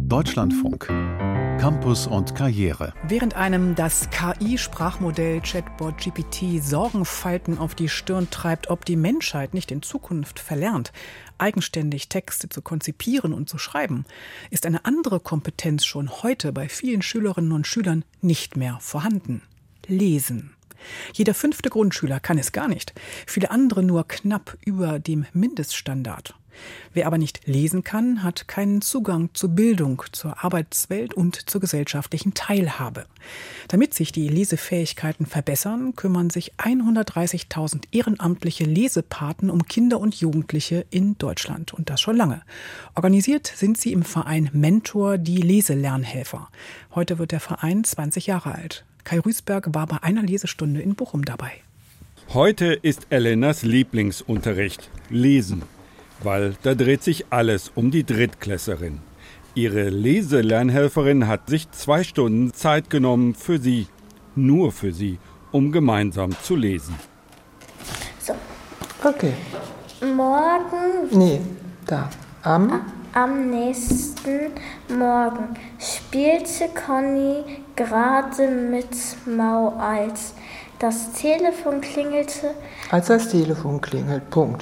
Deutschlandfunk. Campus und Karriere. Während einem das KI-Sprachmodell Chatbot GPT Sorgenfalten auf die Stirn treibt, ob die Menschheit nicht in Zukunft verlernt, eigenständig Texte zu konzipieren und zu schreiben, ist eine andere Kompetenz schon heute bei vielen Schülerinnen und Schülern nicht mehr vorhanden: Lesen. Jeder 5. Grundschüler kann es gar nicht, viele andere nur knapp über dem Mindeststandard. Wer aber nicht lesen kann, hat keinen Zugang zur Bildung, zur Arbeitswelt und zur gesellschaftlichen Teilhabe. Damit sich die Lesefähigkeiten verbessern, kümmern sich 130.000 ehrenamtliche Lesepaten um Kinder und Jugendliche in Deutschland. Und das schon lange. Organisiert sind sie im Verein Mentor, die Leselernhelfer. Heute wird der Verein 20 Jahre alt. Kai Rüßberg war bei einer Lesestunde in Bochum dabei. Heute ist Elenas Lieblingsunterricht Lesen. Weil da dreht sich alles um die Drittklässlerin. Ihre Leselernhelferin hat sich 2 Stunden Zeit genommen für sie, nur für sie, um gemeinsam zu lesen. So. Okay. Morgen. Nee, da. Am nächsten Morgen spielte Conny gerade mit Mau, als das Telefon klingelte. Als das Telefon klingelt, Punkt.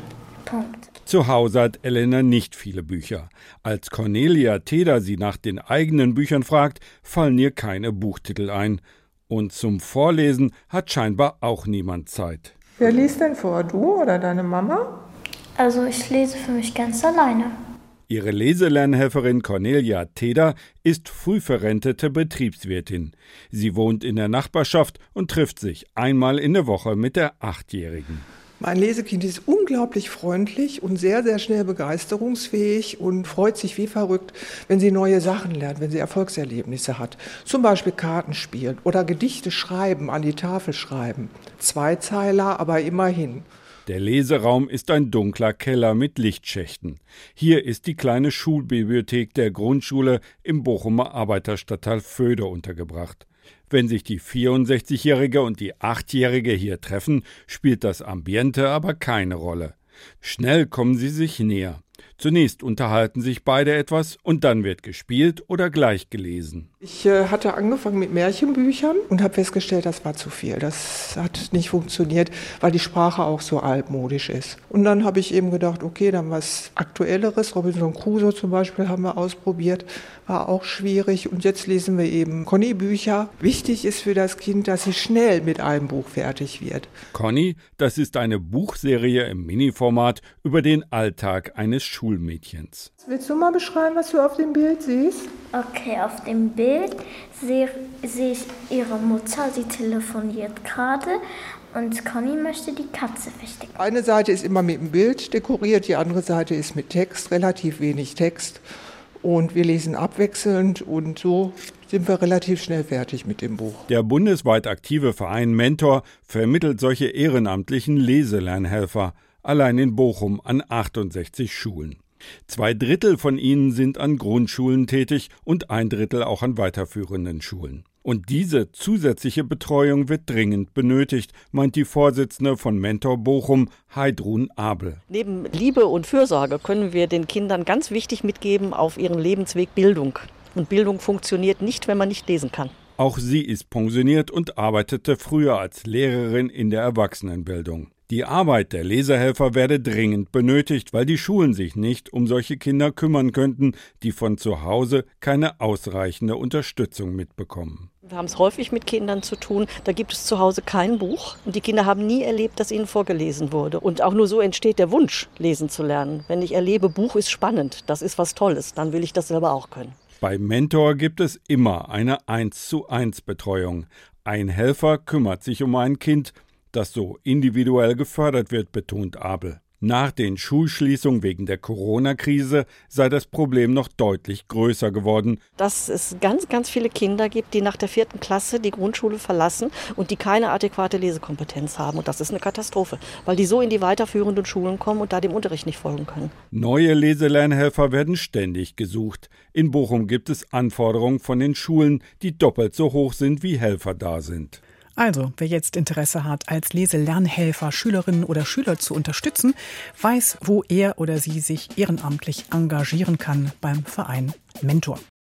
Zu Hause hat Elena nicht viele Bücher. Als Cornelia Teder sie nach den eigenen Büchern fragt, fallen ihr keine Buchtitel ein. Und zum Vorlesen hat scheinbar auch niemand Zeit. Wer liest denn vor, du oder deine Mama? Also ich lese für mich ganz alleine. Ihre Leselernhelferin Cornelia Teder ist frühverrentete Betriebswirtin. Sie wohnt in der Nachbarschaft und trifft sich einmal in der Woche mit der 8-Jährigen. Mein Lesekind ist unglaublich freundlich und sehr, sehr schnell begeisterungsfähig und freut sich wie verrückt, wenn sie neue Sachen lernt, wenn sie Erfolgserlebnisse hat. Zum Beispiel Karten spielen oder Gedichte schreiben, an die Tafel schreiben. 2-Zeiler, aber immerhin. Der Leseraum ist ein dunkler Keller mit Lichtschächten. Hier ist die kleine Schulbibliothek der Grundschule im Bochumer Arbeiterstadtteil Voede untergebracht. Wenn sich die 64-Jährige und die 8-Jährige hier treffen, spielt das Ambiente aber keine Rolle. Schnell kommen sie sich näher. Zunächst unterhalten sich beide etwas und dann wird gespielt oder gleich gelesen. Ich hatte angefangen mit Märchenbüchern und habe festgestellt, das war zu viel. Das hat nicht funktioniert, weil die Sprache auch so altmodisch ist. Und dann habe ich eben gedacht, okay, dann was Aktuelleres. Robinson Crusoe zum Beispiel haben wir ausprobiert, war auch schwierig. Und jetzt lesen wir eben Conny-Bücher. Wichtig ist für das Kind, dass sie schnell mit einem Buch fertig wird. Conny, das ist eine Buchserie im Miniformat über den Alltag eines Schulmädchens. Willst du mal beschreiben, was du auf dem Bild siehst? Okay, auf dem Bild sehe ich ihre Mutter, sie telefoniert gerade und Conny möchte die Katze verstecken. Eine Seite ist immer mit dem Bild dekoriert, die andere Seite ist mit Text, relativ wenig Text. Und wir lesen abwechselnd und so sind wir relativ schnell fertig mit dem Buch. Der bundesweit aktive Verein Mentor vermittelt solche ehrenamtlichen Leselernhelfer, allein in Bochum an 68 Schulen. 2/3 von ihnen sind an Grundschulen tätig und 1/3 auch an weiterführenden Schulen. Und diese zusätzliche Betreuung wird dringend benötigt, meint die Vorsitzende von Mentor Bochum, Heidrun Abel. Neben Liebe und Fürsorge können wir den Kindern ganz wichtig mitgeben auf ihren Lebensweg Bildung. Und Bildung funktioniert nicht, wenn man nicht lesen kann. Auch sie ist pensioniert und arbeitete früher als Lehrerin in der Erwachsenenbildung. Die Arbeit der Lesehelfer werde dringend benötigt, weil die Schulen sich nicht um solche Kinder kümmern könnten, die von zu Hause keine ausreichende Unterstützung mitbekommen. Wir haben es häufig mit Kindern zu tun, da gibt es zu Hause kein Buch und die Kinder haben nie erlebt, dass ihnen vorgelesen wurde. Und auch nur so entsteht der Wunsch, lesen zu lernen. Wenn ich erlebe, Buch ist spannend, das ist was Tolles, dann will ich das selber auch können. Bei Mentor gibt es immer eine 1:1 Betreuung. Ein Helfer kümmert sich um ein Kind, das so individuell gefördert wird, betont Abel. Nach den Schulschließungen wegen der Corona-Krise sei das Problem noch deutlich größer geworden. Dass es ganz, ganz viele Kinder gibt, die nach der 4. Klasse die Grundschule verlassen und die keine adäquate Lesekompetenz haben. Und das ist eine Katastrophe, weil die so in die weiterführenden Schulen kommen und da dem Unterricht nicht folgen können. Neue Leselernhelfer werden ständig gesucht. In Bochum gibt es Anforderungen von den Schulen, die doppelt so hoch sind, wie Helfer da sind. Also, wer jetzt Interesse hat, als Leselernhelfer Schülerinnen oder Schüler zu unterstützen, weiß, wo er oder sie sich ehrenamtlich engagieren kann beim Verein Mentor.